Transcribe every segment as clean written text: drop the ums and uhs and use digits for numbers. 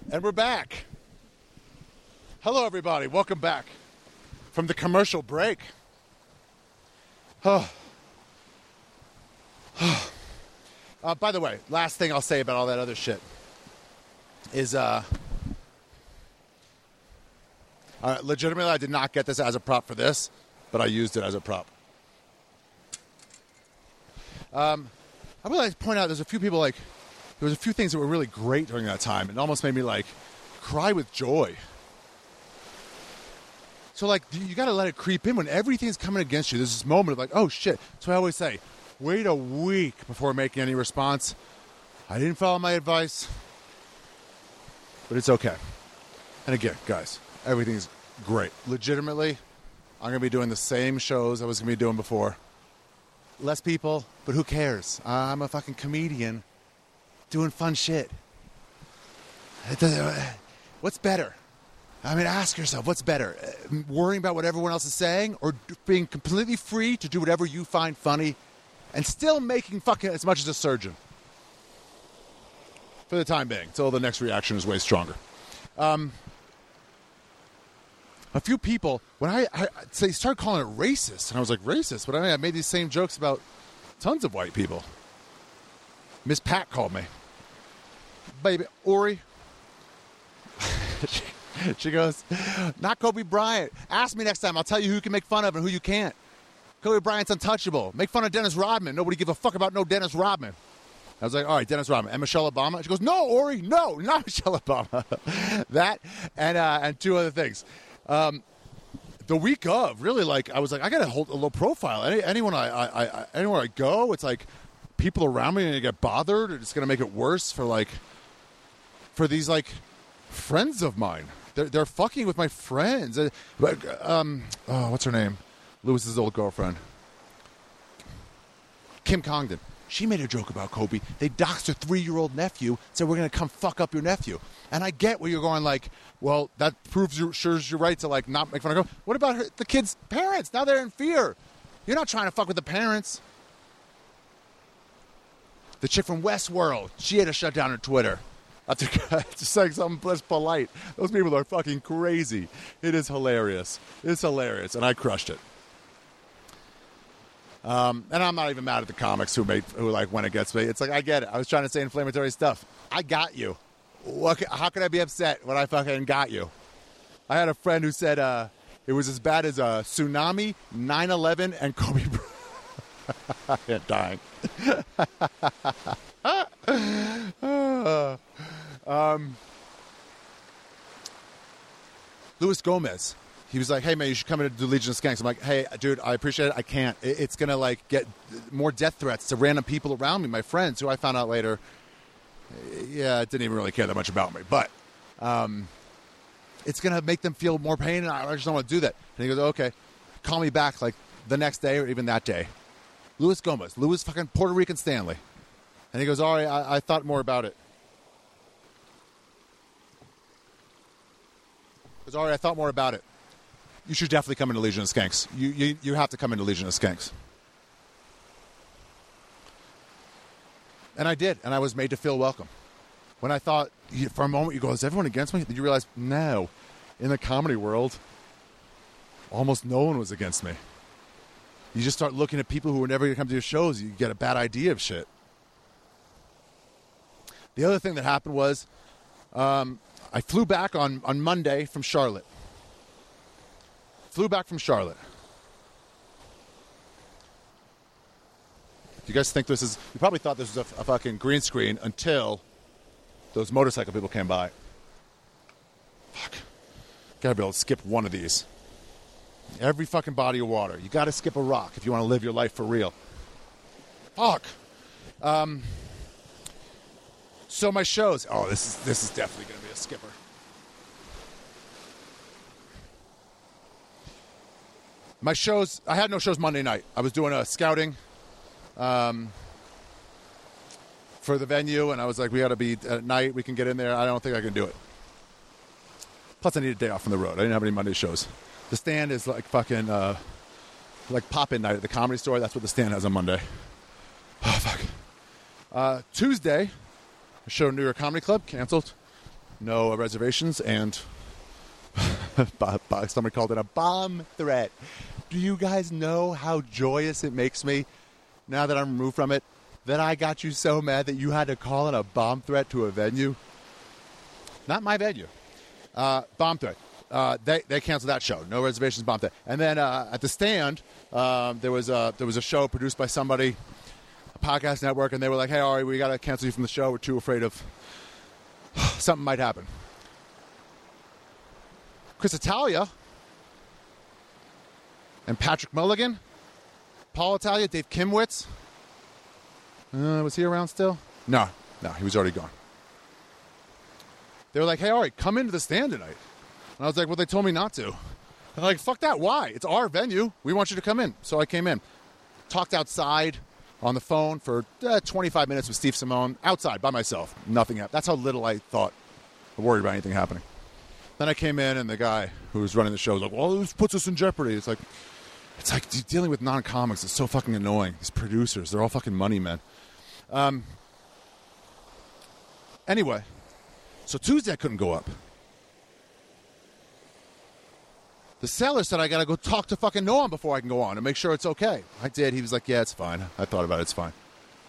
And we're back. Hello, everybody. Welcome back from the commercial break. By the way, last thing I'll say about all that other shit is, legitimately, I did not get this as a prop for this, but I used it as a prop. I would like to point out there was a few things that were really great during that time. It almost made me cry with joy. So you got to let it creep in when everything's coming against you. There's this moment of oh shit. So I always say, wait a week before making any response. I didn't follow my advice, but it's okay. And again, guys, everything's great. Legitimately, I'm going to be doing the same shows I was going to be doing before. Less people, but who cares? I'm a fucking comedian doing fun shit. What's better? I mean, ask yourself, what's better? Worrying about what everyone else is saying or being completely free to do whatever you find funny and still making fucking as much as a surgeon? For the time being, until the next reaction is way stronger. A few people, when I started calling it racist, and I was like, racist? But I made these same jokes about tons of white people. Miss Pat called me. Baby, Ori. She goes, not Kobe Bryant. Ask me next time. I'll tell you who you can make fun of and who you can't. Kobe Bryant's untouchable. Make fun of Dennis Rodman. Nobody give a fuck about no Dennis Rodman. I was like, all right, Dennis Rodman. And Michelle Obama? She goes, no, Ori, no, not Michelle Obama. That and two other things. The week of, really, I was like, I got to hold a low profile. Anywhere I go, it's people around me and I get bothered. It's going to make it worse for these friends of mine. They're fucking with my friends. What's her name? Lewis's old girlfriend. Kim Congdon. She made a joke about Kobe. They doxed her 3-year-old nephew, said we're going to come fuck up your nephew. And I get where you're going well, that proves you're right to not make fun of Kobe. What about the kid's parents? Now they're in fear. You're not trying to fuck with the parents. The chick from Westworld, she had to shut down her Twitter. After just saying something less polite. Those people are fucking crazy. It is hilarious. It's hilarious, and I crushed it. And I'm not even mad at the comics who went against me. It's I get it. I was trying to say inflammatory stuff. I got you. How could I be upset when I fucking got you? I had a friend who said it was as bad as a tsunami, 9/11, and Kobe Bryant dying. Luis Gomez, he was like, hey man, you should come in to do Legion of Skanks. I'm like, hey dude, I appreciate it. I can't. It's gonna get more death threats to random people around me, my friends, who I found out later, didn't even really care that much about me. But it's gonna make them feel more pain, and I just don't want to do that. And he goes, okay, call me back the next day or even that day. Luis Gomez, Luis fucking Puerto Rican Stanley. And he goes, all right, I thought more about it. He goes, all right, I thought more about it. You should definitely come into Legion of Skanks. You have to come into Legion of Skanks. And I did, and I was made to feel welcome. When I thought, for a moment, you go, is everyone against me? Then you realize, no. In the comedy world, almost no one was against me. You just start looking at people who were never going to come to your shows. You get a bad idea of shit. The other thing that happened was I flew back on Monday from Charlotte. Do you guys think this is... You probably thought this was a fucking green screen until those motorcycle people came by. Fuck. Gotta be able to skip one of these. Every fucking body of water. You gotta skip a rock if you want to live your life for real. Fuck. So my shows... Oh, this is definitely gonna be a skipper. My shows... I had no shows Monday night. I was doing a scouting... for the venue, and I was like, we got to be at night, we can get in there. I don't think I can do it. Plus, I need a day off from the road. I didn't have any Monday shows. The Stand is fucking pop-in night at the Comedy Store. That's what the Stand has on Monday. Oh, fuck. Tuesday, a show at New York Comedy Club, canceled. no reservations, and somebody called it a bomb threat. Do you guys know how joyous it makes me, now that I'm removed from it, that I got you so mad that you had to call in a bomb threat to a venue? Not my venue. Bomb threat. They canceled that show. No reservations, bomb threat. And then at the Stand, there was a show produced by somebody, a podcast network, and they were like, "Hey, Ari, we got to cancel you from the show. We're too afraid of something might happen." Chris Italia and Patrick Mulligan, Paul Italia, Dave Kimwitz. Was he around still? No, he was already gone. They were like, "Hey, Ari, come into the Stand tonight." And I was like, "Well, they told me not to." They're like, "Fuck that, why? It's our venue. We want you to come in." So I came in. Talked outside on the phone for 25 minutes with Steve Simone, outside by myself. Nothing happened. That's how little I thought or worried about anything happening. Then I came in, and the guy who was running the show was like, "Well, this puts us in jeopardy." It's like dealing with non-comics is so fucking annoying. These producers, they're all fucking money men. Anyway, so Tuesday I couldn't go up. The seller said I got to go talk to fucking Noam before I can go on and make sure it's okay. I did. He was like, "Yeah, it's fine." I thought about it. It's fine.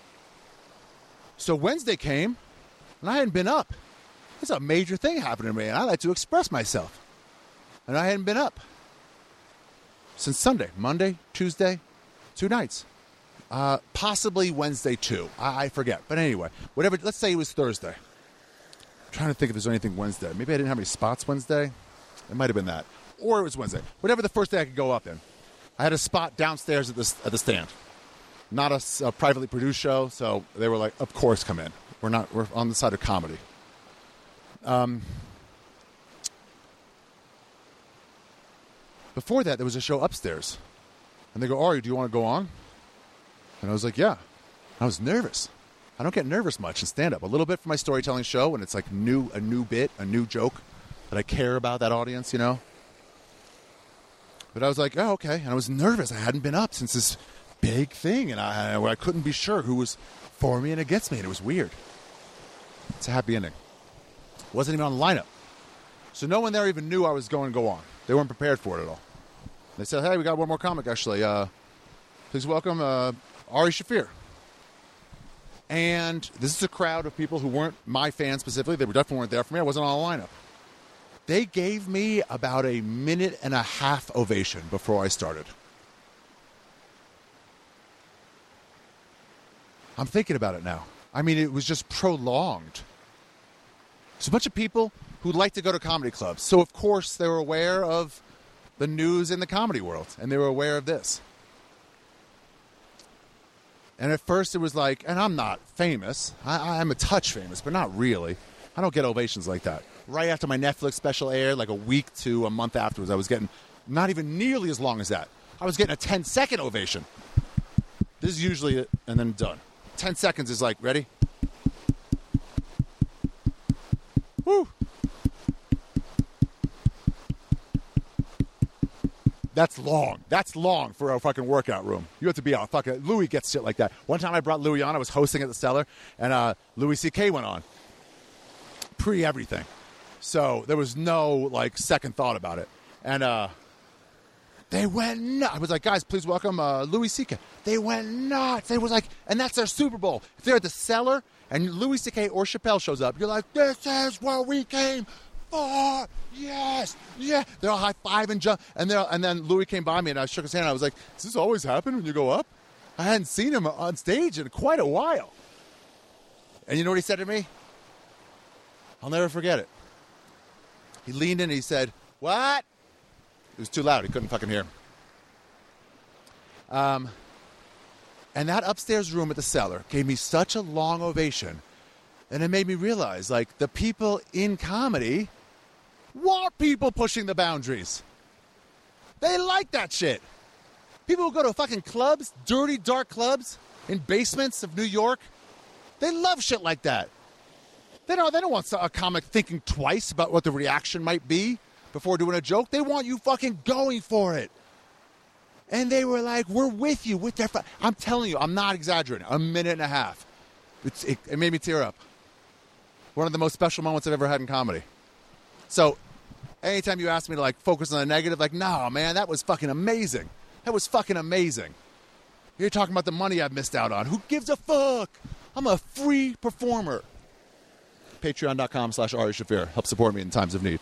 So Wednesday came, and I hadn't been up. It's a major thing happening to me, and I like to express myself. And I hadn't been up since Sunday. Monday, Tuesday, 2 nights. Possibly Wednesday, too. I forget. But anyway, whatever. Let's say it was Thursday. I'm trying to think if there's anything Wednesday. Maybe I didn't have any spots Wednesday. It might have been that. Or it was Wednesday. Whatever the first day I could go up in. I had a spot downstairs at the Stand. Not a privately produced show, so they were like, "Of course, come in. We're on the side of comedy." Before that, there was a show upstairs. And they go, "Ari, do you want to go on?" And I was like, "Yeah." I was nervous. I don't get nervous much in stand-up. A little bit for my storytelling show when it's like a new bit, a new joke that I care about that audience, you know. But I was like, "Oh, okay." And I was nervous. I hadn't been up since this big thing. And I couldn't be sure who was for me and against me. And it was weird. It's a happy ending. Wasn't even on the lineup. So no one there even knew I was going to go on. They weren't prepared for it at all. They said, "Hey, we got one more comic, actually. Please welcome Ari Shaffir." And this is a crowd of people who weren't my fans specifically. They definitely weren't there for me. I wasn't on the lineup. They gave me about a 1.5-minute ovation before I started. I'm thinking about it now. I mean, it was just prolonged. There's a bunch of people who like to go to comedy clubs. So, of course, they were aware of the news in the comedy world. And they were aware of this. And at first it was like, and I'm not famous. I'm a touch famous, but not really. I don't get ovations like that. Right after my Netflix special aired, like a week to a month afterwards, I was getting not even nearly as long as that. I was getting a 10-second ovation. This is usually it, and then done. 10 seconds is like, ready? Woo! That's long. That's long for a fucking workout room. You have to be out. Fucking Louis gets shit like that. One time I brought Louis on. I was hosting at the Cellar, and Louis C.K. went on. Pre-everything. So there was no, like, second thought about it. And they went nuts. I was like, "Guys, please welcome Louis C.K." They went nuts. They was like, and that's their Super Bowl. If they're at the Cellar and Louis C.K. or Chappelle shows up, you're like, "This is what we came for. Yes, yeah." They're all high-five and jump. And then Louis came by me, and I shook his hand. I was like, "Does this always happen when you go up?" I hadn't seen him on stage in quite a while. And you know what he said to me? I'll never forget it. He leaned in and he said, "What?" It was too loud. He couldn't fucking hear. And that upstairs room at the Cellar gave me such a long ovation. And it made me realize, like, the people in comedy want people pushing the boundaries. They like that shit. People who go to fucking clubs, dirty, dark clubs in basements of New York, they love shit like that. They don't want a comic thinking twice about what the reaction might be before doing a joke. They want you fucking going for it. And they were like, "We're with you." With their I'm telling you, I'm not exaggerating. 1.5 minutes. It made me tear up. One of the most special moments I've ever had in comedy. So anytime you ask me to like focus on the negative, like, no, man, that was fucking amazing. That was fucking amazing. You're talking about the money I've missed out on. Who gives a fuck? I'm a free performer. Patreon.com/Ari Shaffir. Help support me in times of need.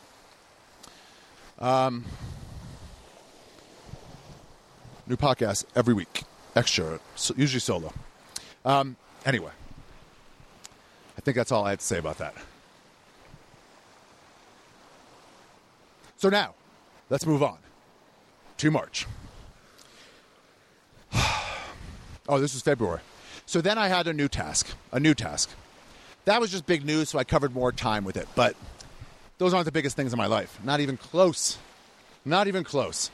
New podcast every week. Extra. Usually solo. Anyway. I think that's all I have to say about that. So now, let's move on to March. Oh, this was February. So then I had a new task. That was just big news, so I covered more time with it. But those aren't the biggest things in my life. Not even close. Not even close.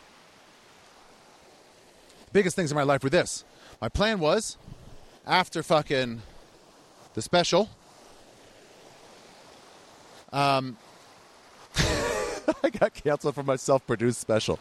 Biggest things in my life were this. My plan was, after fucking the special, I got canceled for my self-produced special.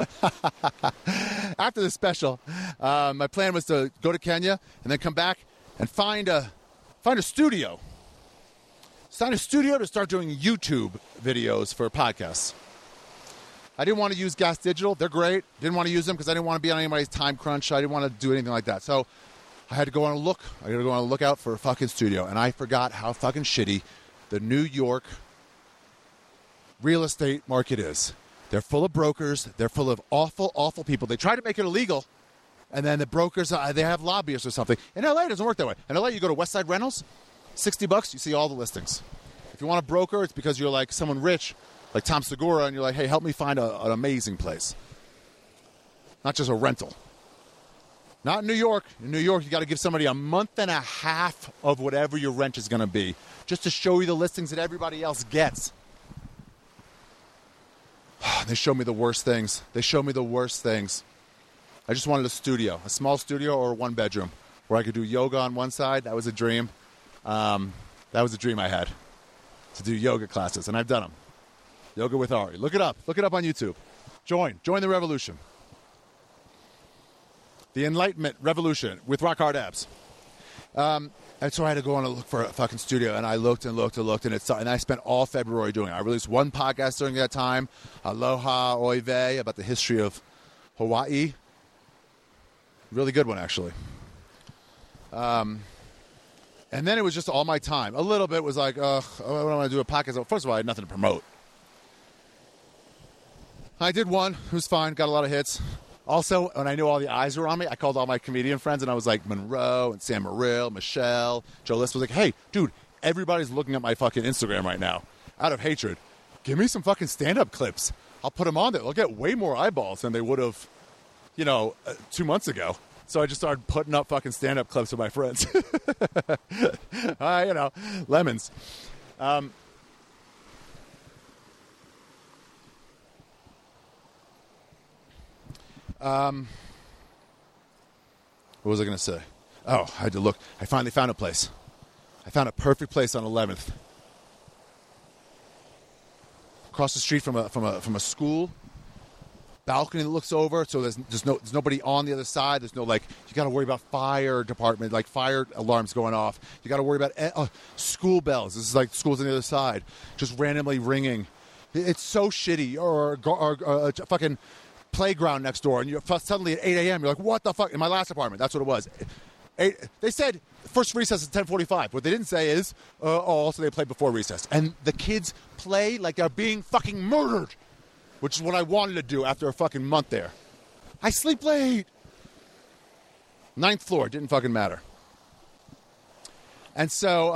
After the special, my plan was to go to Kenya and then come back and find a studio. Find a studio to start doing YouTube videos for podcasts. I didn't want to use Gas Digital. They're great. Didn't want to use them because I didn't want to be on anybody's time crunch. I didn't want to do anything like that. So I had to go on a look. I got to go on a lookout for a fucking studio. And I forgot how fucking shitty the New York real estate market is. They're full of brokers. They're full of awful, awful people. They try to make it illegal. And then the brokers, they have lobbyists or something. In LA, it doesn't work that way. In LA, you go to Westside Rentals, $60, you see all the listings. If you want a broker, it's because you're like someone rich, like Tom Segura, and you're like, hey, help me find an amazing place. Not just a rental. Not in New York. In New York, you got to give somebody a month and a half of whatever your rent is going to be, just to show you the listings that everybody else gets. They show me the worst things. I just wanted a studio, a small studio or a one bedroom where I could do yoga on one side. That was a dream. That was a dream I had, to do yoga classes, and I've done them. Yoga with Ari. Look it up. Look it up on YouTube. Join the revolution. The Enlightenment Revolution with rock hard abs. And so I had to go on and look for a fucking studio, and I looked, and I spent all February doing it. I released one podcast during that time, Aloha Oe Vey, about the history of Hawaii. Really good one, actually. And then it was just all my time. A little bit was like, I don't want to do a podcast. First of all, I had nothing to promote. I did one. It was fine. Got a lot of hits. Also, when I knew all the eyes were on me, I called all my comedian friends, and I was like, Monroe and Sam Morrill, Michelle, Joe List was like, hey, dude, everybody's looking at my fucking Instagram right now out of hatred. Give me some fucking stand-up clips. I'll put them on there. They'll get way more eyeballs than they would have, 2 months ago. So I just started putting up fucking stand-up clips with my friends. Lemons. What was I going to say? Oh, I had to look. I finally found a place. I found a perfect place on 11th. Across the street from a school. Balcony that looks over, so there's nobody on the other side. There's no, you got to worry about fire department, fire alarms going off. You got to worry about school bells. This is like schools on the other side, just randomly ringing. It's so shitty. Or a fucking playground next door, and you're suddenly at 8 a.m. You're like, what the fuck? In my last apartment, that's what it was. They said first recess is 10:45. What they didn't say is, also they play before recess. And the kids play like they're being fucking murdered. Which is what I wanted to do after a fucking month there. I sleep late. 9th floor, didn't fucking matter. And so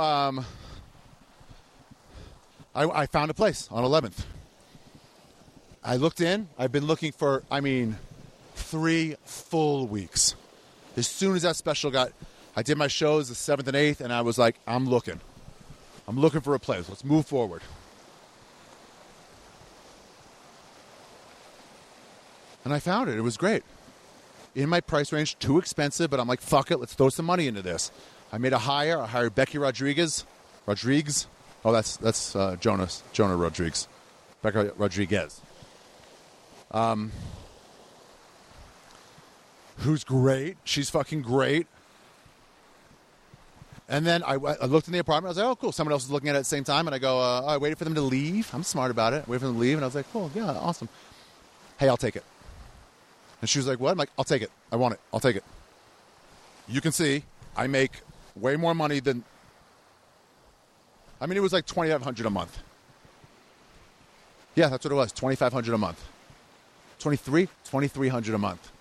I found a place on 11th. I looked in. I've been looking for, 3 full weeks. As soon as that special I did my shows the 7th and 8th, and I was like, I'm looking for a place. Let's move forward. And I found it. It was great. In my price range, too expensive, but I'm like, fuck it, let's throw some money into this. I made a hire. I hired Becky Rodriguez. Oh, that's Jonah Rodriguez. Becca Rodriguez. Who's great. She's fucking great. And then I looked in the apartment. I was like, oh, cool. Someone else is looking at it at the same time. And I go, I waited for them to leave. I'm smart about it. Waited for them to leave. And I was like, cool, yeah, awesome. Hey, I'll take it. And she was like, what? I'm like, I'll take it. I want it. I'll take it. You can see I make way more money than, it was like $2,500 a month. Yeah, that's what it was, $2,500 a month. $2,300 a month.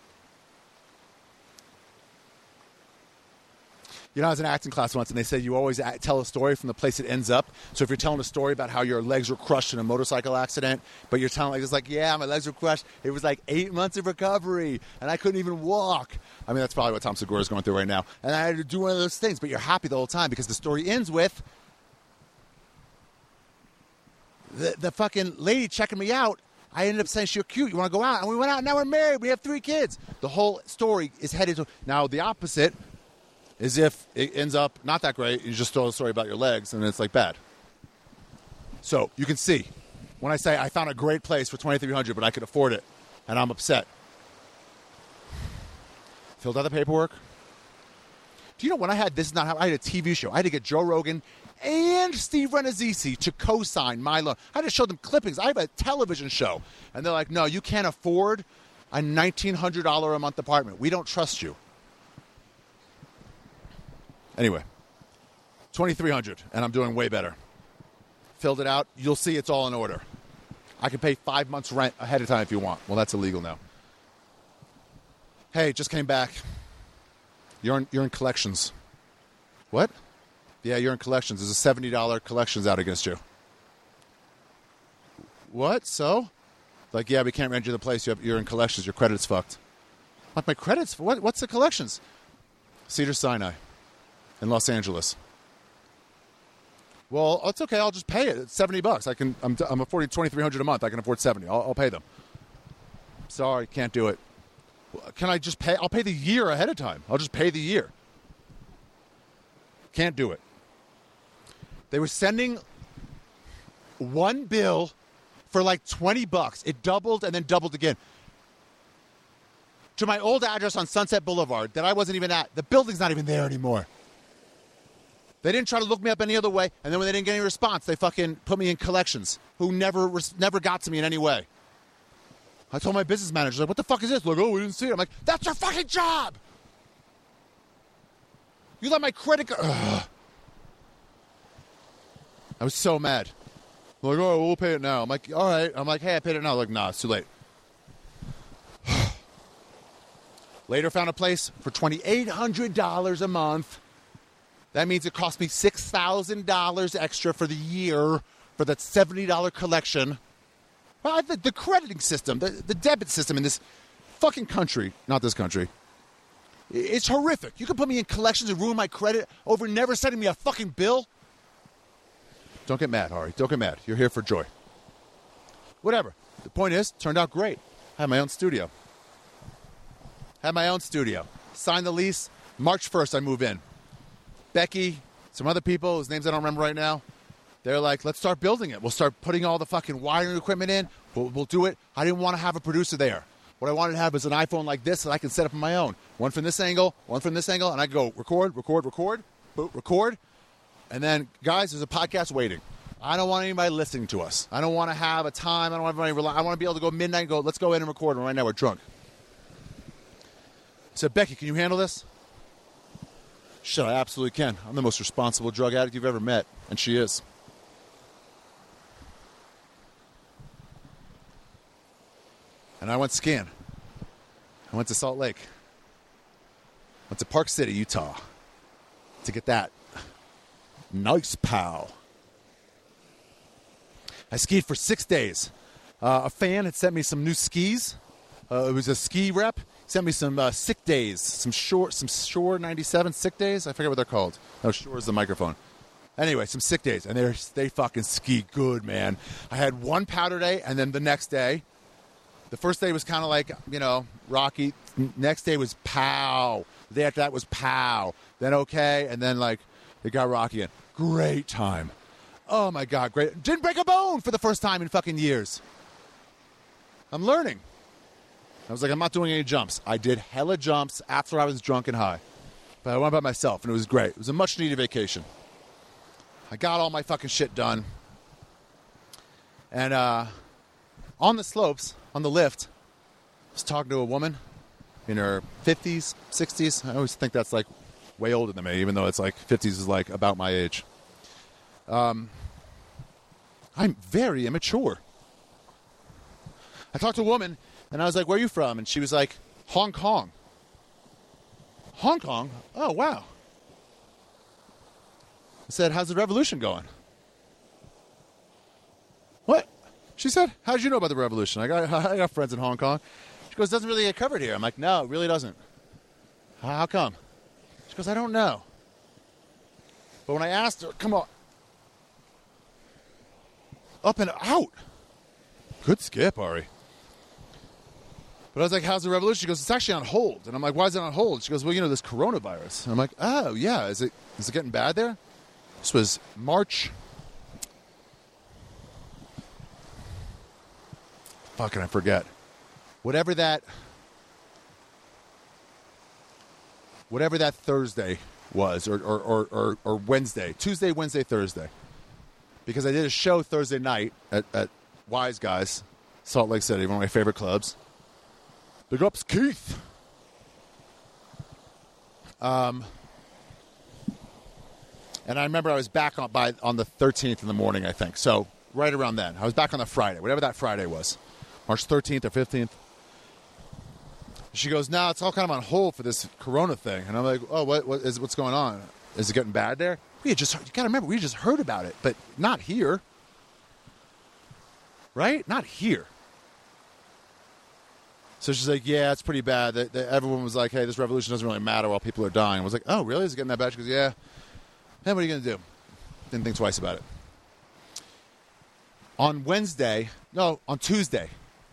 You know, I was in acting class once, and they said you always tell a story from the place it ends up. So if you're telling a story about how your legs were crushed in a motorcycle accident, but you're telling yeah, my legs were crushed. It was like 8 months of recovery, and I couldn't even walk. That's probably what Tom Segura is going through right now. And I had to do one of those things, but you're happy the whole time because the story ends with the fucking lady checking me out. I ended up saying, you're cute. You want to go out? And we went out, and now we're married. We have 3 kids. The whole story is headed to... Now, the opposite is if it ends up not that great, you just tell a story about your legs, and it's like bad. So you can see, when I say I found a great place for $2,300, but I could afford it, and I'm upset. Filled out the paperwork. Do you know when I had This Is Not How... I had a TV show. I had to get Joe Rogan and Steve Renazzisi to co-sign my loan. I had to show them clippings. I have a television show. And they're like, no, you can't afford a $1,900 a month apartment. We don't trust you. Anyway, $2,300, and I'm doing way better. Filled it out. You'll see it's all in order. I can pay 5 months rent ahead of time if you want. Well, that's illegal now. Hey, just came back. You're in collections. What? Yeah, you're in collections. There's a $70 collections out against you. What? So? Like, yeah, we can't rent you the place. You're in collections. Your credit's fucked. Like, my credit's... What's the collections? Cedars-Sinai in Los Angeles. Well, it's okay. I'll just pay it. It's $70. I'm affording $2,300 a month. I can afford $70. I'll pay them. Sorry, can't do it. Can I just pay? I'll pay the year ahead of time. I'll just pay the year. Can't do it. They were sending one bill for like $20. It doubled and then doubled again. To my old address on Sunset Boulevard that I wasn't even at. The building's not even there anymore. They didn't try to look me up any other way, and then when they didn't get any response, they fucking put me in collections, who never got to me in any way. I told my business manager, like, what the fuck is this? Like, oh, we didn't see it. I'm like, that's your fucking job! You let my credit card... Ugh. I was so mad. I'm like, oh, we'll pay it now. I'm like, all right. I'm like, hey, I paid it now. I'm like, nah, it's too late. Later found a place for $2,800 a month. That means it cost me $6,000 extra for the year for that $70 collection. Well, the crediting system, the debit system in this fucking country, not this country, it's horrific. You can put me in collections and ruin my credit over never sending me a fucking bill. Don't get mad, Ari. Don't get mad. You're here for joy. Whatever. The point is, turned out great. I had my own studio. Signed the lease. March 1st, I move in. Becky, some other people whose names I don't remember right now, they're like, let's start building it. We'll start putting all the fucking wiring equipment in. We'll do it. I didn't want to have a producer there. What I wanted to have was an iPhone like this that I can set up on my own. One from this angle, and I go record, boot, record. And then, guys, there's a podcast waiting. I don't want anybody listening to us. I don't want to have a time. I don't want everybody I want to be able to go midnight and go, let's go in and record. And right now we're drunk. I said, Becky, can you handle this? Shit, I absolutely can. I'm the most responsible drug addict you've ever met. And she is. And I went skiing. I went to Salt Lake. Went to Park City, Utah. To get that nice pow. I skied for 6 days. A fan had sent me some new skis. It was a ski rep. Sent me some sick days, some Shore 97 sick days. I forget what they're called. No, Shore is the microphone. Anyway, some sick days, and they fucking ski good, man. I had one powder day, and then the next day, the first day was kind of like, rocky. Next day was pow. The day after that was pow. Then okay, and then like it got rocky again. Great time. Oh my God, great. Didn't break a bone for the first time in fucking years. I'm learning. I was like, I'm not doing any jumps. I did hella jumps after I was drunk and high. But I went by myself, and it was great. It was a much-needed vacation. I got all my fucking shit done. And on the slopes, on the lift, I was talking to a woman in her 50s, 60s. I always think that's like way older than me, even though it's like 50s is like about my age. I'm very immature. I talked to a woman, and I was like, where are you from? And she was like, Hong Kong. Hong Kong? Oh, wow. I said, how's the revolution going? What? She said, how did you know about the revolution? I got friends in Hong Kong. She goes, doesn't really get covered here. I'm like, no, it really doesn't. How come? She goes, I don't know. But when I asked her, come on. Up and out. Good skip, Ari. But I was like, how's the revolution? She goes, it's actually on hold. And I'm like, why is it on hold? She goes, well, you know, this coronavirus. And I'm like, oh, yeah. Is it getting bad there? This was March. Fucking, I forget. Whatever that Thursday was, or Wednesday. Tuesday, Wednesday, Thursday. Because I did a show Thursday night at Wise Guys, Salt Lake City, one of my favorite clubs. Big ups, Keith. And I remember I was back on the 13th in the morning, I think. So right around then. I was back on the Friday, whatever that Friday was. March 13th or 15th. She goes, no, it's all kind of on hold for this corona thing. And I'm like, oh, what's going on? Is it getting bad there? You got to remember, we just heard about it, but not here. Right? Not here. So she's like, yeah, it's pretty bad. Everyone was like, hey, this revolution doesn't really matter while people are dying. I was like, oh, really? Is it getting that bad? She goes, yeah. Then what are you going to do? Didn't think twice about it. On Tuesday,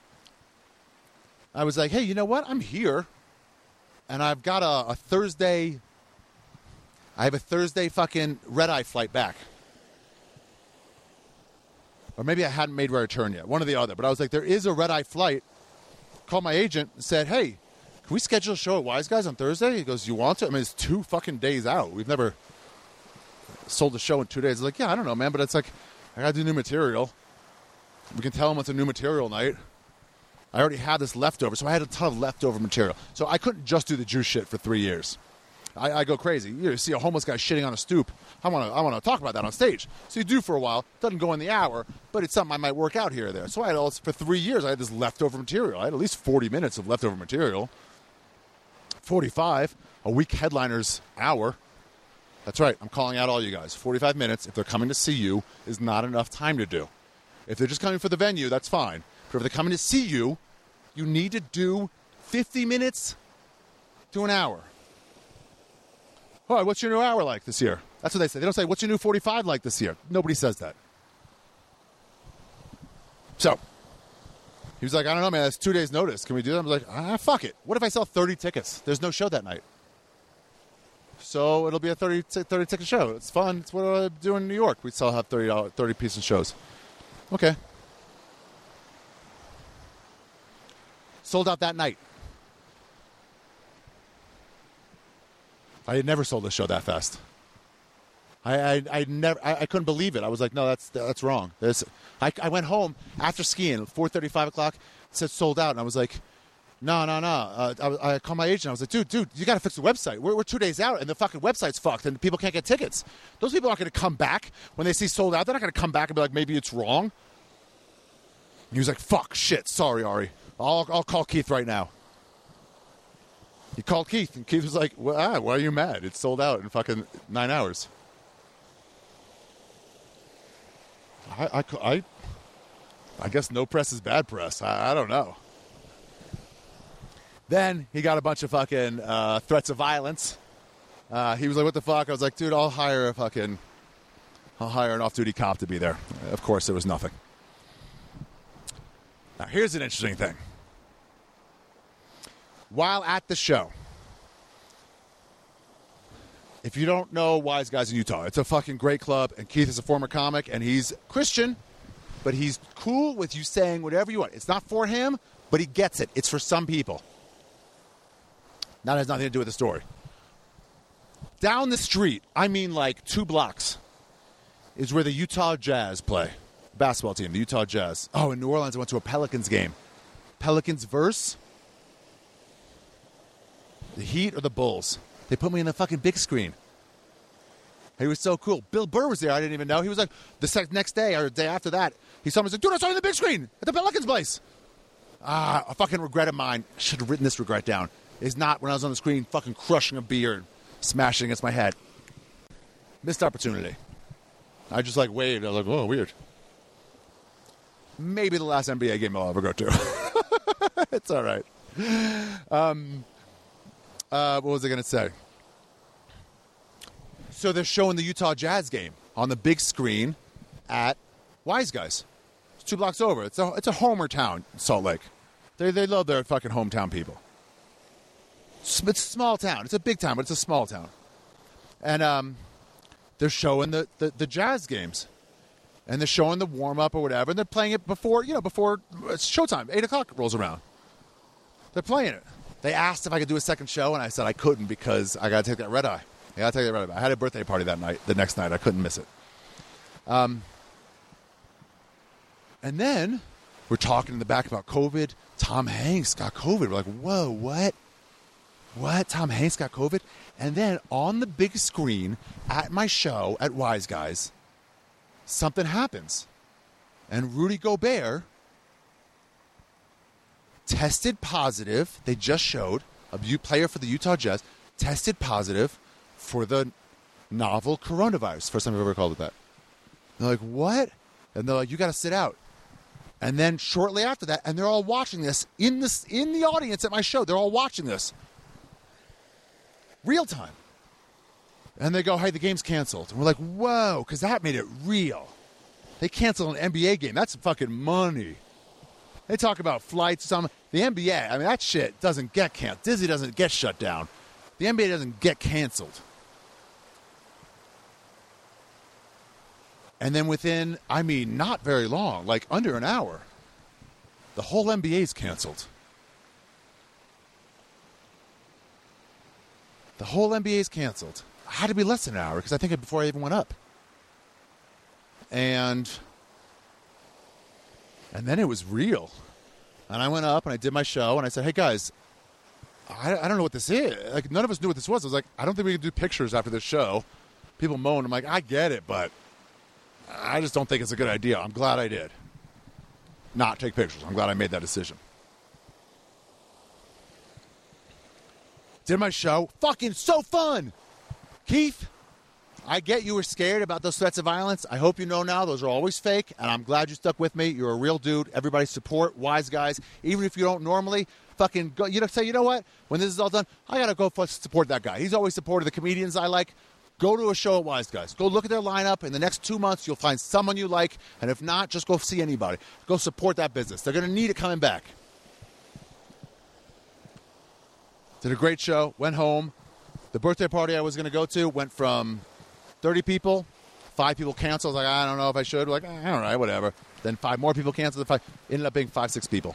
I was like, hey, you know what? I'm here, and I've got a Thursday. I have a Thursday fucking red-eye flight back. Or maybe I hadn't made my return yet. One or the other. But I was like, there is a red-eye flight. Called my agent and said, hey, can we schedule a show at Wise Guys on Thursday? He goes, you want to? I mean, it's 2 fucking days out. We've never sold a show in 2 days. I was like, yeah, I don't know, man. But it's like, I got to do new material. We can tell them it's a new material night. I already had this leftover. So I had a ton of leftover material. So I couldn't just do the Jew shit for 3 years. I go crazy. You see a homeless guy shitting on a stoop. I want to talk about that on stage. So you do for a while. Doesn't go in the hour, but it's something I might work out here or there. So I had for 3 years, I had this leftover material. I had at least 40 minutes of leftover material. 45, a week headliner's hour. That's right. I'm calling out all you guys. 45 minutes, if they're coming to see you, is not enough time to do. If they're just coming for the venue, that's fine. But if they're coming to see you, you need to do 50 minutes to an hour. All right, what's your new hour like this year? That's what they say. They don't say, what's your new 45 like this year? Nobody says that. So, he was like, I don't know, man. That's 2 days' notice. Can we do that? I was like, fuck it. What if I sell 30 tickets? There's no show that night. So, it'll be a 30-ticket show. It's fun. It's what I do in New York. We still have 30-piece shows. Okay. Sold out that night. I had never sold a show that fast. I couldn't believe it. I was like, no, that's wrong. I went home after skiing, 4:30, 5 o'clock. It said sold out, and I was like, no. I called my agent. I was like, dude, you got to fix the website. We're 2 days out, and the fucking website's fucked, and people can't get tickets. Those people aren't going to come back when they see sold out. They're not going to come back and be like, maybe it's wrong. And he was like, fuck, shit, sorry, Ari. I'll call Keith right now. He called Keith, and Keith was like, why are you mad? It's sold out in fucking 9 hours. I guess no press is bad press. I don't know. Then he got a bunch of fucking threats of violence. He was like, what the fuck? I was like, dude, I'll hire an off-duty cop to be there. Of course, there was nothing. Now, here's an interesting thing. While at the show, if you don't know Wise Guys in Utah, it's a fucking great club, and Keith is a former comic, and he's Christian, but he's cool with you saying whatever you want. It's not for him, but he gets it. It's for some people. That has nothing to do with the story. Down the street, I mean like 2 blocks, is where the Utah Jazz play. Basketball team, the Utah Jazz. Oh, in New Orleans, I went to a Pelicans game. Pelicans versus the Heat or the Bulls. They put me in the fucking big screen. He was so cool. Bill Burr was there. I didn't even know. He was like, next day or the day after that, he saw me and said, dude, I saw you in the big screen at the Pelicans place. A fucking regret of mine. I should have written this regret down. Is not when I was on the screen fucking crushing a beer, smashing against my head. Missed opportunity. I just like waved. I was like, oh, weird. Maybe the last NBA game I'll ever go to. It's all right. What was I going to say? So they're showing the Utah Jazz game on the big screen at Wise Guys. It's 2 blocks over. It's a homer town, Salt Lake. They love their fucking hometown people. It's a small town. It's a big town, but it's a small town. And they're showing the Jazz games. And they're showing the warm-up or whatever. And they're playing it before it's showtime. 8 o'clock rolls around. They're playing it. They asked if I could do a second show, and I said I couldn't because I got to take that red eye. I had a birthday party that night. The next night, I couldn't miss it. And then we're talking in the back about COVID. Tom Hanks got COVID. We're like, whoa, what? What? Tom Hanks got COVID? And then on the big screen at my show at Wise Guys, something happens. And Rudy Gobert tested positive. They just showed a player for the Utah Jazz tested positive for the novel coronavirus. First time I've ever called it that. They're like, what? And they're like, you got to sit out. And then shortly after that, and they're all watching this in the audience at my show. They're all watching this. Real time. And they go, hey, the game's canceled. And we're like, whoa, because that made it real. They canceled an NBA game. That's fucking money. They talk about flights or something. The NBA, I mean, that shit doesn't get canceled. Disney doesn't get shut down. The NBA doesn't get canceled. And then within, I mean, not very long, like under an hour, the whole NBA's canceled. The whole NBA's canceled. It had to be less than an hour because I think it before I even went up. And then it was real. And I went up and I did my show and I said, hey guys, I don't know what this is. Like, none of us knew what this was. I was like, I don't think we can do pictures after this show. People moan. I'm like, I get it, but I just don't think it's a good idea. I'm glad I did not take pictures. I'm glad I made that decision. Did my show. Fucking so fun. Keith, I get you were scared about those threats of violence. I hope you know now those are always fake, and I'm glad you stuck with me. You're a real dude. Everybody support Wise Guys. Even if you don't normally, fucking go, say, you know what? When this is all done, I got to go support that guy. He's always supported the comedians I like. Go to a show at Wise Guys. Go look at their lineup. In the next 2 months, you'll find someone you like, and if not, just go see anybody. Go support that business. They're going to need it coming back. Did a great show. Went home. The birthday party I was going to go to went from 30 people, 5 people canceled. I was like, I don't know if I should. We're like, all right, whatever. Then 5 more people canceled. Ended up being 5-6 people.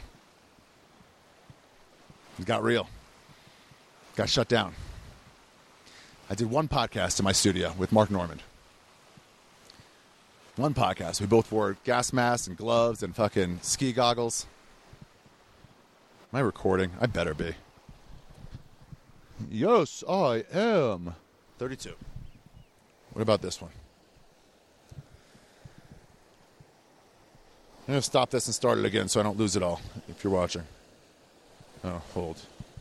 It got real. Got shut down. I did one podcast in my studio with Mark Normand. One podcast. We both wore gas masks and gloves and fucking ski goggles. Am I recording? I better be. Yes, I am. 32. What about this one? I'm going to stop this and start it again so I don't lose it all, if you're watching. Oh, hold.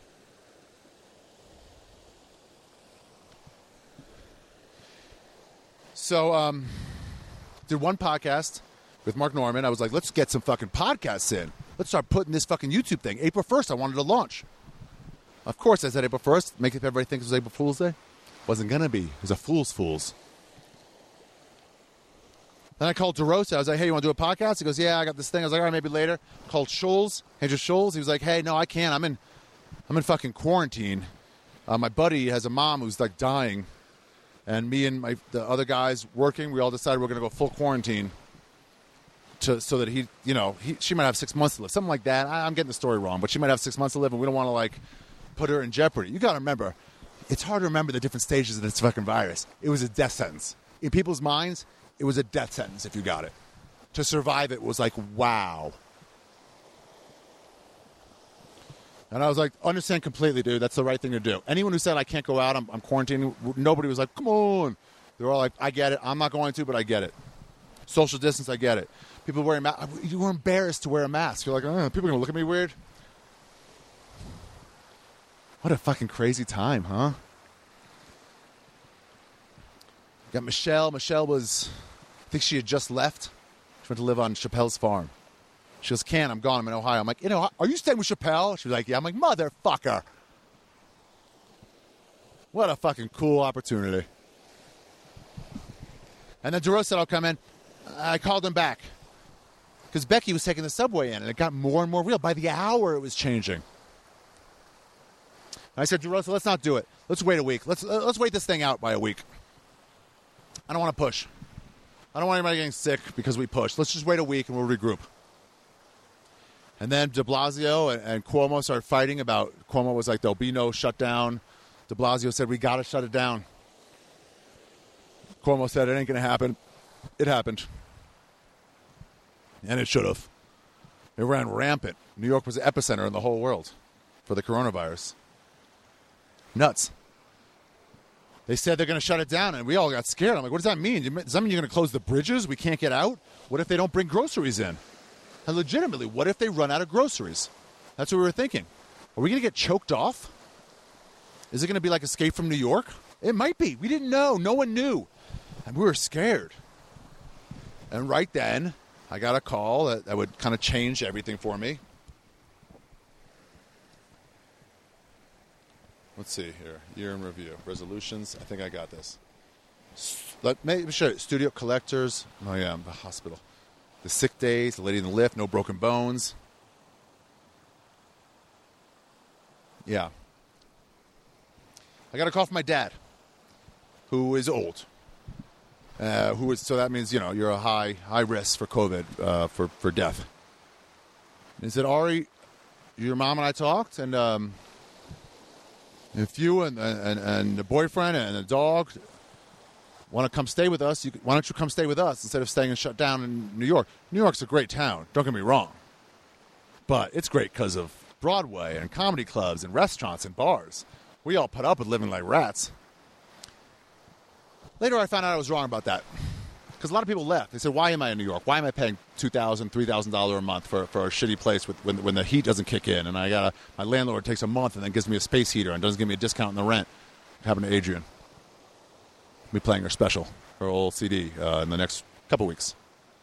So, did one podcast with Mark Normand. I was like, let's get some fucking podcasts in. Let's start putting this fucking YouTube thing. April 1st, I wanted to launch. Of course, I said April 1st. Make it everybody think it was April Fool's Day. Wasn't going to be. It was a fool's. Then I called DeRosa. I was like, hey, you want to do a podcast? He goes, yeah, I got this thing. I was like, all right, maybe later. Called Scholes, Andrew Scholes. He was like, hey, no, I can't. I'm in fucking quarantine. My buddy has a mom who's like dying. And me and the other guys working, we all decided we're going to go full quarantine so that she might have 6 months to live. Something like that. I'm getting the story wrong, but she might have 6 months to live, and we don't want to, like, put her in jeopardy. You got to remember, It's hard to remember the different stages of this fucking virus. It was a death sentence. In people's minds, it was a death sentence if you got it. To survive it was like, wow. And I was like, understand completely, dude. That's the right thing to do. Anyone who said I can't go out, I'm quarantining, nobody was like, come on. They were all like, I get it. I'm not going to, but I get it. Social distance, I get it. People wearing masks. You were embarrassed to wear a mask. You're like, oh, people are going to look at me weird. What a fucking crazy time, huh? Got Michelle. Michelle was, I think she had just left. She went to live on Chappelle's farm. She goes, I'm gone. I'm in Ohio. I'm like, are you staying with Chappelle? She was like, yeah. I'm like, motherfucker. What a fucking cool opportunity. And then DeRose said, I'll come in. I called him back. Because Becky was taking the subway in, and it got more and more real. By the hour, it was changing. And I said, DeRosa, let's not do it. Let's wait a week. Let's wait this thing out by a week. I don't want to push. I don't want anybody getting sick because we pushed. Let's just wait a week and we'll regroup. And then de Blasio and Cuomo started fighting about, Cuomo was like, there'll be no shutdown. De Blasio said, we got to shut it down. Cuomo said, it ain't going to happen. It happened. And it should have. It ran rampant. New York was the epicenter in the whole world for the coronavirus. Nuts. They said they're going to shut it down, and we all got scared. I'm like, what does that mean? Does that mean you're going to close the bridges? We can't get out? What if they don't bring groceries in? And legitimately, what if they run out of groceries? That's what we were thinking. Are we going to get choked off? Is it going to be like Escape from New York? It might be. We didn't know. No one knew. And we were scared. And right then, I got a call that would kind of change everything for me. Let's see here. Year in review. Resolutions. I think I got this. Let me show you. Studio collectors. Oh, yeah, the hospital. The sick days. The lady in the lift. No broken bones. Yeah. I got a call from my dad, who is old. So that means, you're a high risk for COVID, for death. And he said, Ari, your mom and I talked, and if you and the boyfriend and the dog want to come stay with us, why don't you come stay with us instead of staying and shut down in New York? New York's a great town, don't get me wrong. But it's great because of Broadway and comedy clubs and restaurants and bars. We all put up with living like rats. Later, I found out I was wrong about that. Because a lot of people left. They said, why am I in New York? Why am I paying $2,000, $3,000 a month for a shitty place when the heat doesn't kick in? And my landlord takes a month and then gives me a space heater and doesn't give me a discount in the rent. What happened to Adrian? We'll be playing her special, her old CD, in the next couple weeks.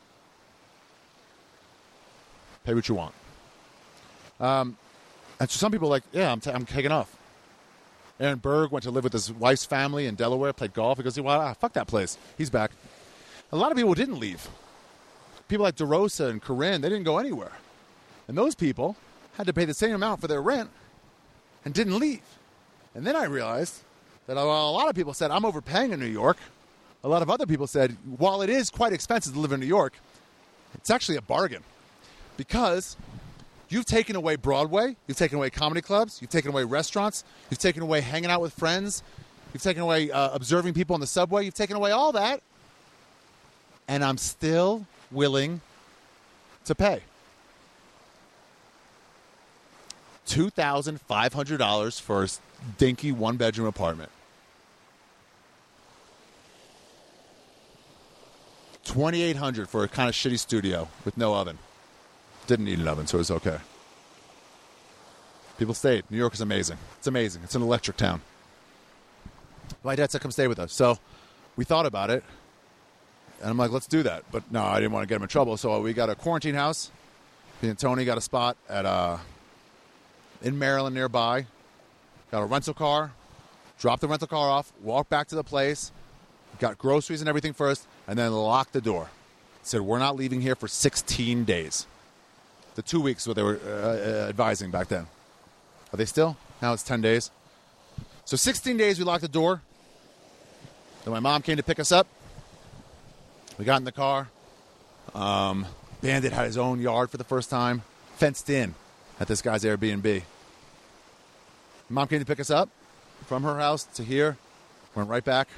Pay what you want. And so some people are like, yeah, I'm taking off. Aaron Berg went to live with his wife's family in Delaware, played golf. He goes, fuck that place. He's back. A lot of people didn't leave. People like DeRosa and Corinne, they didn't go anywhere. And those people had to pay the same amount for their rent and didn't leave. And then I realized that a lot of people said, I'm overpaying in New York. A lot of other people said, while it is quite expensive to live in New York, it's actually a bargain. Because you've taken away Broadway, you've taken away comedy clubs, you've taken away restaurants, you've taken away hanging out with friends, you've taken away observing people on the subway, you've taken away all that, and I'm still willing to pay. $2,500 for a dinky one-bedroom apartment. $2,800 for a kind of shitty studio with no oven. Didn't need an oven, so it was okay. People stayed. New York is amazing. It's amazing. It's an electric town. My dad said, come stay with us. So we thought about it. And I'm like, let's do that. But no, I didn't want to get him in trouble. So we got a quarantine house. Me and Tony got a spot in Maryland nearby. Got a rental car. Dropped the rental car off. Walked back to the place. Got groceries and everything first. And then locked the door. Said, we're not leaving here for 16 days. The 2 weeks what they were advising back then. Are they still? Now it's 10 days. So 16 days we locked the door. Then my mom came to pick us up. We got in the car. Bandit had his own yard for the first time. Fenced in at this guy's Airbnb. Mom came to pick us up. from her house to here, went right back.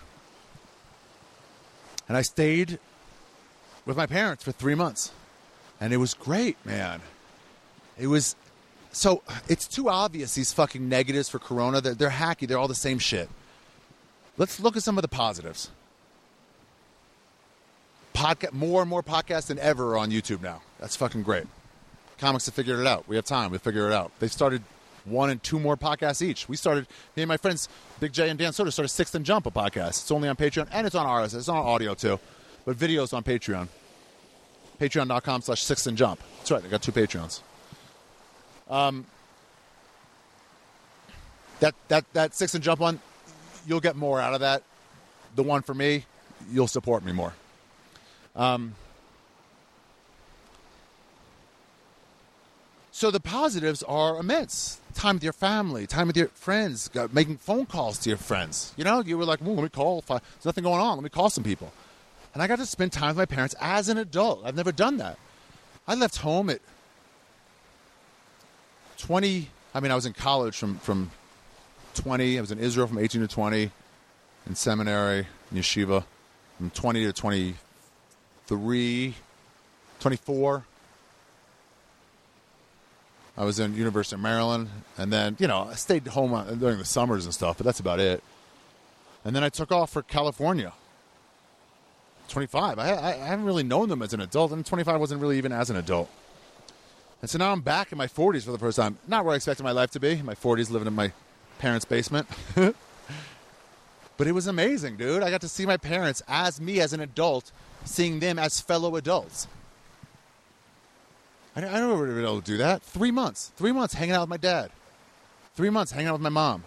And I stayed with my parents for 3 months. And it was great, man. It was... So, it's too obvious, these fucking negatives for Corona. They're hacky. They're all the same shit. Let's look at some of the positives. More and more podcasts than ever are on YouTube now. That's fucking great. Comics have figured it out. We have time. We'll figure it out. They've started 1 and 2 more podcasts each. Me and my friends, Big J and Dan Soder, started Sixth and Jump, a podcast. It's only on Patreon, and it's on RSS. It's on audio, too. But videos on Patreon. Patreon.com/Sixth and Jump. That's right. I got 2 Patreons. That Sixth and Jump one, you'll get more out of that. The one for me, you'll support me more. So the positives are immense. Time with your family, time with your friends, making phone calls to your friends. You know, you were like, let me call. There's nothing going on. Let me call some people. And I got to spend time with my parents as an adult. I've never done that. I left home at 20. I mean, I was in college from 20. I was in Israel from 18 to 20. In seminary, in yeshiva, from 20 to 23, 24. I was in University of Maryland, and then, I stayed home during the summers and stuff, but that's about it. And then I took off for California. 25. I haven't really known them as an adult, and 25 wasn't really even as an adult. And so now I'm back in my 40s for the first time. Not where I expected my life to be. In my 40s, living in my parents' basement. But it was amazing, dude. I got to see my parents as me as an adult, seeing them as fellow adults. I never would have been able to do that. 3 months. 3 months hanging out with my dad. 3 months hanging out with my mom.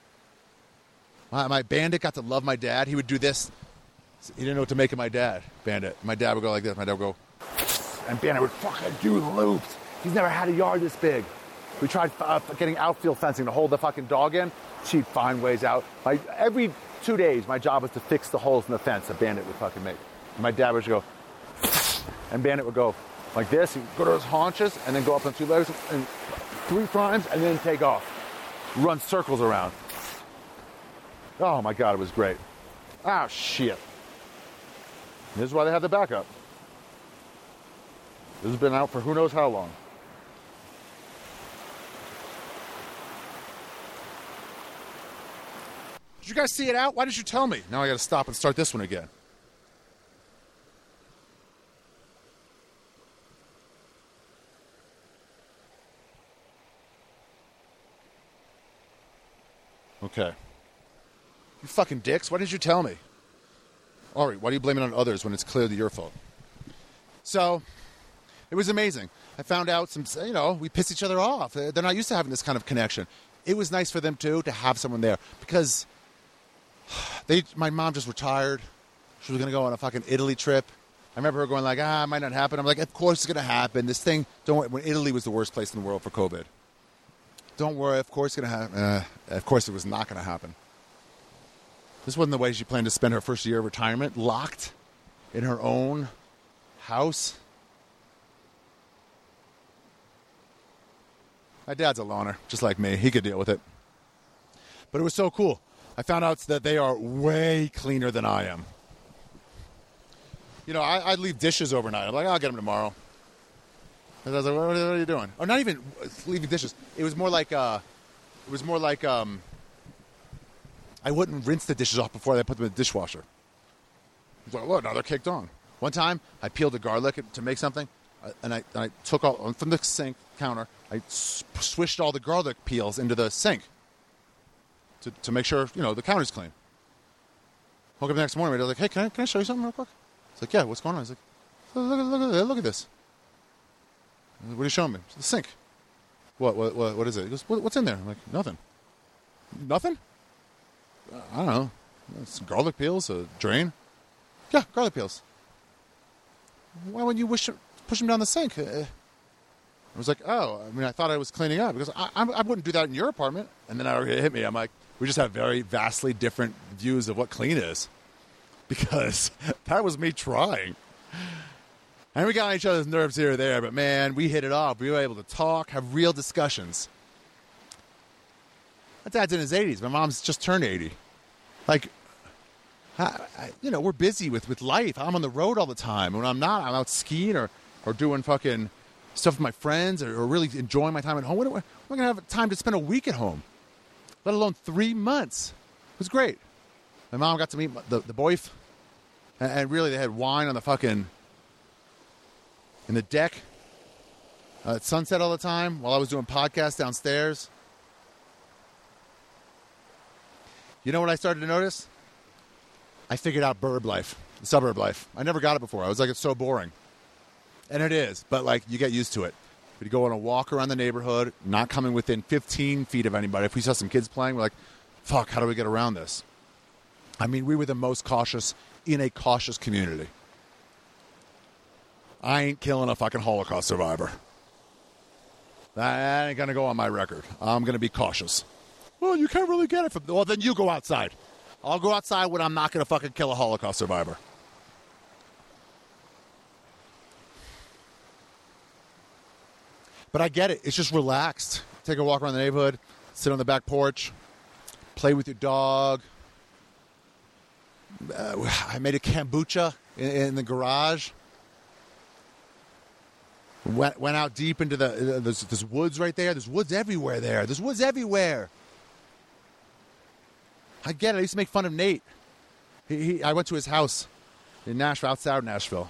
My Bandit got to love my dad. He would do this. He didn't know what to make of my dad, Bandit. My dad would go like this. My dad would go, and Bandit would fucking do the loops. He's never had a yard this big. We tried getting outfield fencing to hold the fucking dog in. She'd find ways out. Every 2 days, my job was to fix the holes in the fence that Bandit would fucking make. And my dad would just go, and Bandit would go like this. He'd go to his haunches and then go up on 2 legs and 3 times and then take off. Run circles around. Oh my God, it was great. Ah, shit. This is why they have the backup. This has been out for who knows how long. Did you guys see it out? Why did you tell me? Now I got to stop and start this one again. Okay. You fucking dicks. Why didn't you tell me? Ari, why do you blame it on others when it's clearly your fault? So, it was amazing. I found out we pissed each other off. They're not used to having this kind of connection. It was nice for them, too, to have someone there. Because my mom just retired. She was going to go on a fucking Italy trip. I remember her going like, it might not happen. I'm like, of course it's going to happen. This thing, don't worry. When Italy was the worst place in the world for COVID. Don't worry, of course it's going to happen. Of course it was not going to happen. This wasn't the way she planned to spend her first year of retirement, locked in her own house. My dad's a loner, just like me. He could deal with it. But it was so cool. I found out that they are way cleaner than I am. I'd leave dishes overnight. I'm like, I'll get them tomorrow. And I was like, what are you doing? Or not even leaving dishes. It was more like I wouldn't rinse the dishes off before I put them in the dishwasher. I was like, look, now they're caked on. One time, I peeled the garlic to make something, and I took all from the sink counter. I swished all the garlic peels into the sink to make sure the counter's clean. Woke up the next morning, I was like, hey, can I show you something real quick? It's like, yeah, what's going on? He's like, look at this. What are you showing me? It's the sink. What is it? He goes, what's in there? I'm like, nothing. Nothing? I don't know. It's garlic peels, a drain. Yeah, garlic peels. Why wouldn't you push them down the sink? I was like, I thought I was cleaning up because I wouldn't do that in your apartment. And then it hit me. I'm like, we just have very vastly different views of what clean is because that was me trying. And we got on each other's nerves here or there, but man, we hit it off. We were able to talk, have real discussions. My dad's in his 80s. My mom's just turned 80. Like, we're busy with life. I'm on the road all the time. When I'm not, I'm out skiing or doing fucking stuff with my friends or really enjoying my time at home. When am I going to have time to spend a week at home? Let alone 3 months. It was great. My mom got to meet the boyf. And really, they had wine on the fucking... in the deck. At sunset all the time while I was doing podcasts downstairs. You know what I started to notice? I figured out burb life, suburb life. I never got it before. I was like, it's so boring. And it is, but like, you get used to it. We'd go on a walk around the neighborhood, not coming within 15 feet of anybody. If we saw some kids playing, we're like, fuck, how do we get around this? I mean, we were the most cautious in a cautious community. I ain't killing a fucking Holocaust survivor. That ain't going to go on my record. I'm going to be cautious. Well, you can't really get it from... Well, then you go outside. I'll go outside when I'm not going to fucking kill a Holocaust survivor. But I get it. It's just relaxed. Take a walk around the neighborhood, sit on the back porch, play with your dog. I made a kombucha in the garage. Went out deep into there's woods right there. There's woods everywhere there. There's woods everywhere. I get it. I used to make fun of Nate. I went to his house in Nashville, outside of Nashville.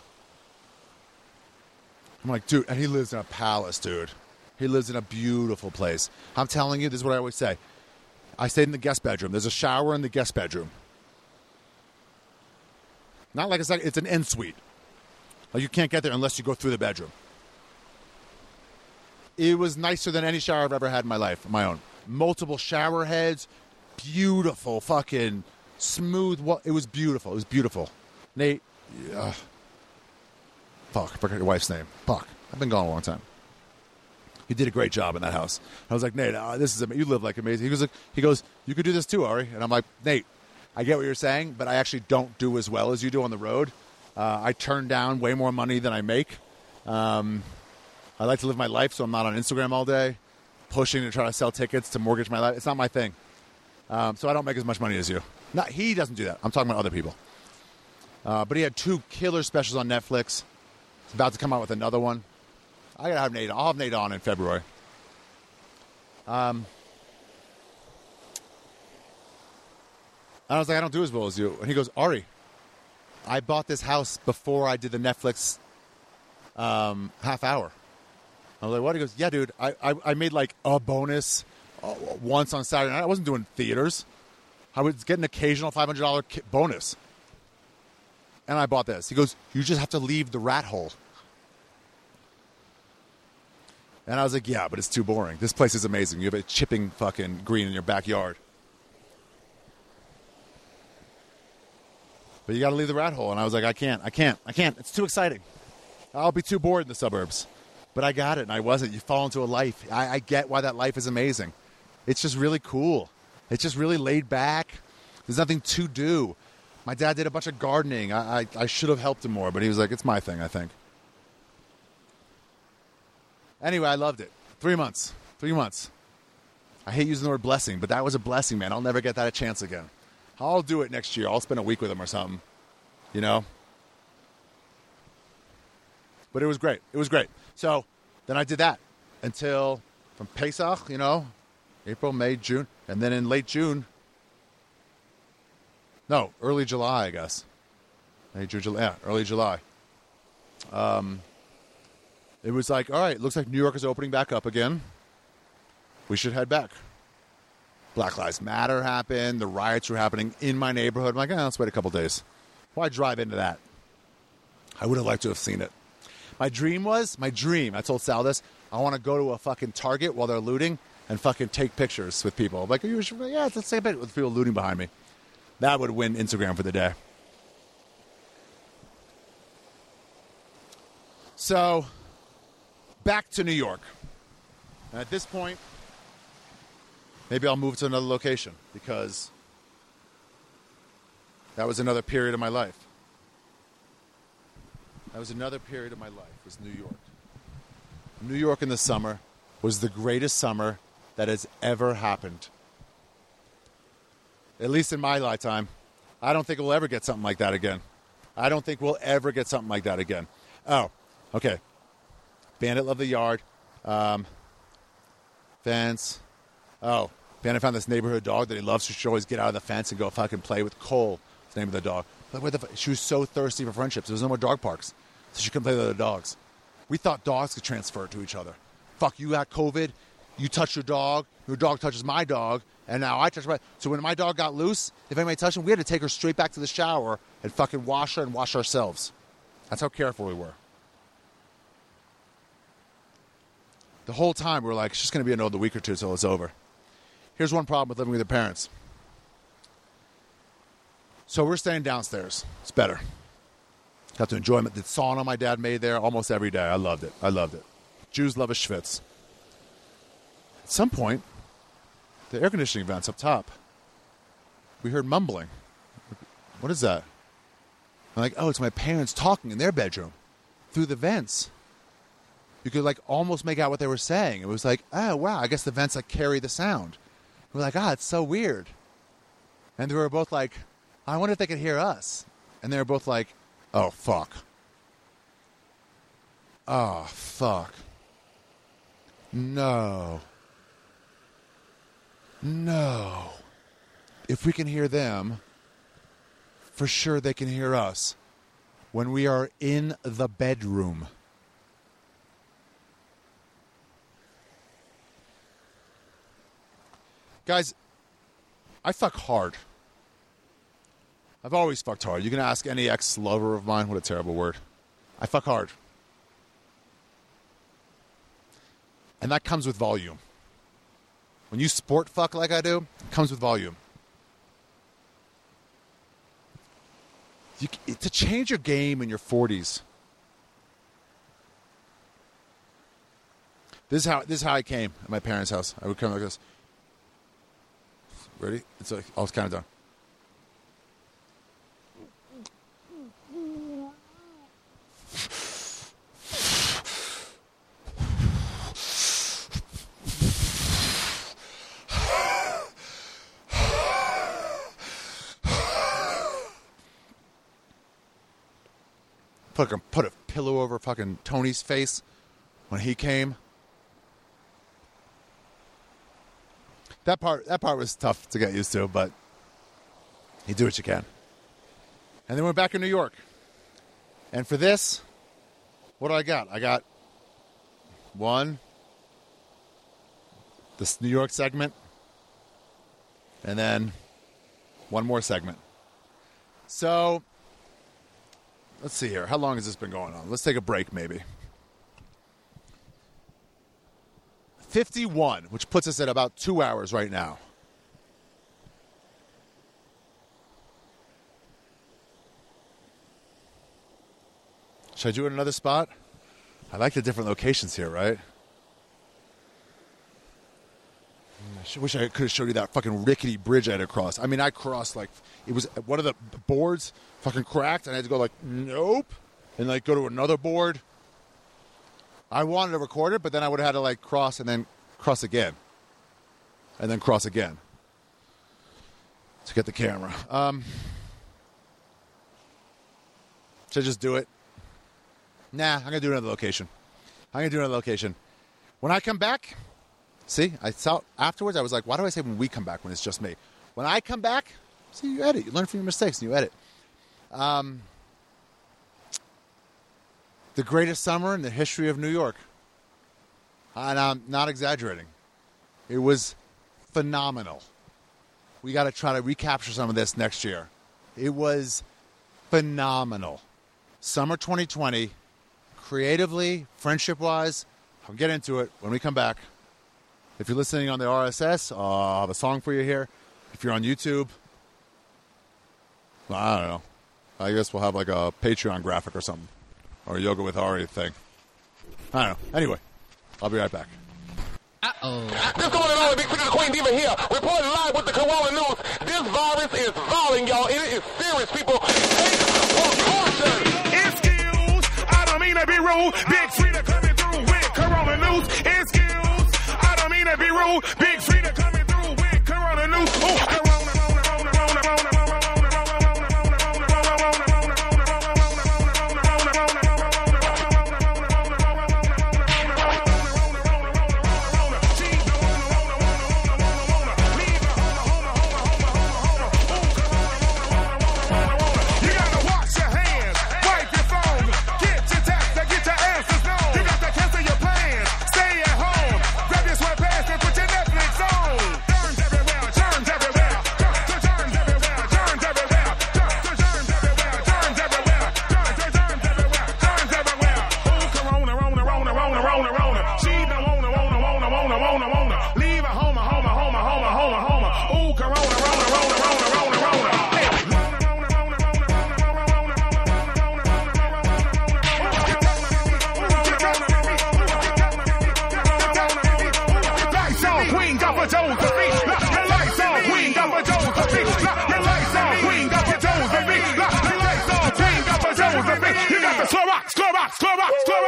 I'm like, dude, and he lives in a palace, dude. He lives in a beautiful place. I'm telling you, this is what I always say. I stayed in the guest bedroom. There's a shower in the guest bedroom. Not like it's an en-suite. Like you can't get there unless you go through the bedroom. It was nicer than any shower I've ever had in my life, my own. Multiple shower heads, beautiful, fucking smooth. It was beautiful. It was beautiful. Nate, fuck, I forgot your wife's name. Fuck, I've been gone a long time. He did a great job in that house. I was like, Nate, you live like amazing. He goes, you could do this too, Ari. And I'm like, Nate, I get what you're saying, but I actually don't do as well as you do on the road. I turn down way more money than I make. I like to live my life, so I'm not on Instagram all day, pushing to try to sell tickets to mortgage my life. It's not my thing. So I don't make as much money as you. He doesn't do that. I'm talking about other people. But he had 2 killer specials on Netflix. He's about to come out with another one. I gotta have Nate. I'll have Nate on in February. And I was like, I don't do as well as you. And he goes, Ari, I bought this house before I did the Netflix half hour. I was like, what? He goes, yeah, dude, I made like a bonus once on Saturday night. I wasn't doing theaters. I was getting an occasional $500 bonus. And I bought this. He goes, you just have to leave the rat hole. And I was like, yeah, but it's too boring. This place is amazing. You have a chipping fucking green in your backyard. But you got to leave the rat hole. And I was like, I can't. It's too exciting. I'll be too bored in the suburbs. But I got it, and I wasn't. You fall into a life. I get why that life is amazing. It's just really cool. It's just really laid back. There's nothing to do. My dad did a bunch of gardening. I should have helped him more, but he was like, it's my thing, I think. Anyway, I loved it. 3 months. 3 months. I hate using the word blessing, but that was a blessing, man. I'll never get that a chance again. I'll do it next year. I'll spend a week with him or something. You know? But it was great. It was great. So then I did that until from Pesach, April, May, June. And then in late June, early July, I guess. May, June, July. Yeah, early July. It was like, all right, looks like New York is opening back up again. We should head back. Black Lives Matter happened. The riots were happening in my neighborhood. I'm like, let's wait a couple days. Why drive into that? I would have liked to have seen it. My dream, I told Sal this, I want to go to a fucking Target while they're looting and fucking take pictures with people. I'm like, are you sure? Yeah, let's take a picture with people looting behind me. That would win Instagram for the day. So, back to New York. And at this point, maybe I'll move to another location because that was another period of my life. Was New York. New York in the summer was the greatest summer that has ever happened At least in my lifetime. I don't think we'll ever get something like that again. Oh, okay. Bandit loved the yard. Fence. Oh, Bandit found this neighborhood dog that he loves. So she should always get out of the fence and go fucking play with Cole. That's the name of the dog. But she was so thirsty for friendships. There was no more dog parks. So she couldn't play with other dogs. We thought dogs could transfer to each other. Fuck, you got COVID. You touch your dog touches my dog, and now I touch my... So when my dog got loose, if anybody touched him, we had to take her straight back to the shower and fucking wash her and wash ourselves. That's how careful we were. The whole time we were like, it's just going to be another week or two till it's over. Here's one problem with living with your parents. So we're staying downstairs. It's better. Got to enjoy the sauna my dad made there almost every day. I loved it. Jews love a schwitz. At some point, the air conditioning vents up top, we heard mumbling. What is that? I'm like, oh, it's my parents talking in their bedroom through the vents. You could like almost make out what they were saying. It was like, oh, wow, I guess the vents like carry the sound. We're like, it's so weird. And they were both like, I wonder if they could hear us. And they were both like, oh, fuck. Oh, fuck. No. If we can hear them, for sure they can hear us when we are in the bedroom. Guys, I fuck hard. I've always fucked hard. You can ask any ex-lover of mine. What a terrible word. I fuck hard. And that comes with volume. When you sport fuck like I do, it comes with volume. To change your game in your 40s. This is how I came at my parents' house. I would come like this. Ready? It's like, I was kind of done. Put a pillow over fucking Tony's face when he came. That part was tough to get used to, but you do what you can. And then we're back in New York. And for this, what do I got? I got this New York segment, and then one more segment. So, let's see here. How long has this been going on? Let's take a break, maybe. 51, which puts us at about 2 hours right now. Should I do it in another spot? I like the different locations here, right? I wish I could have showed you that fucking rickety bridge I had to cross. I mean, I crossed like, it was one of the boards fucking cracked, and I had to go like, nope, and like go to another board. I wanted to record it, but then I would have had to like cross and then cross again. And then cross again. To get the camera. Should I just do it? Nah, I'm going to do another location. When I come back, see, I saw afterwards, I was like, why do I say when we come back when it's just me? When I come back, see, you edit. You learn from your mistakes and you edit. The greatest summer in the history of New York. And I'm not exaggerating. It was phenomenal. We got to try to recapture some of this next year. It was phenomenal. Summer 2020, creatively, friendship-wise, I'll get into it when we come back. If you're listening on the RSS, I'll have a song for you here. If you're on YouTube, well, I don't know. I guess we'll have like a Patreon graphic or something. Or a Yoga with Ari thing. I don't know. Anyway, I'll be right back. What's going on, Big Freak of the Queen Diva here, reporting live with the Corona News. This virus is violent, y'all. It is serious, people. Take precaution. Excuse, I don't mean to be rude. Big Freak coming through with Corona News. Excuse, I don't mean to be rude. Big Freak coming through with Corona News. Ooh, Corona.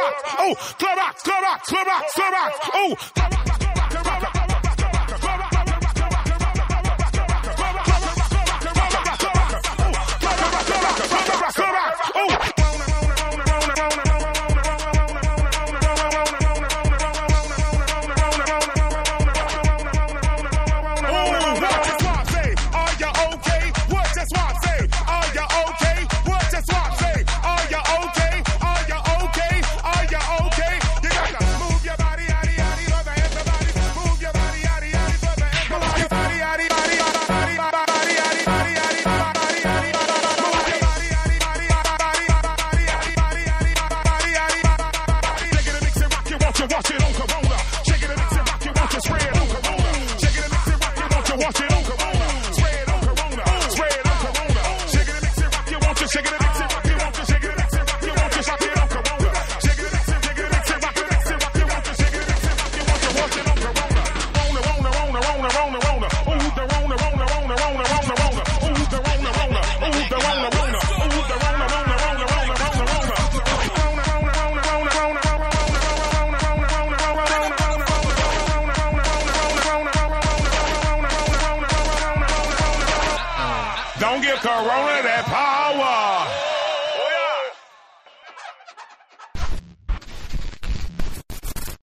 Oh, club rocks, club rocks, club rocks, club rocks. Oh, club rocks, club rocks, club rocks, club rocks, club rocks, club rocks, club rocks, club rocks, club rocks, club rocks. Oh. Don't get corona that pop.